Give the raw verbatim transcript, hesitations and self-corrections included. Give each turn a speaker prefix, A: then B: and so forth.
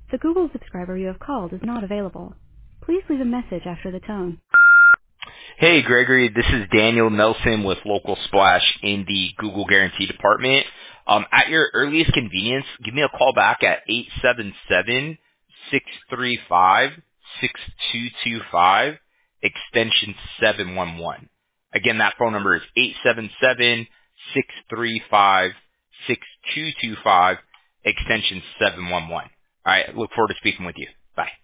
A: The Google subscriber you have called is not available. Please leave a message after the tone.
B: Hey, Gregory, this is Daniel Nelson with Local Splash in the Google Guarantee Department. Um, at your earliest convenience, give me a call back at eight seven seven, six three five, six two two five, extension seven one one. Again, that phone number is eight seven seven, six three five, six two two five, extension seven one one. All right, look forward to speaking with you. Bye.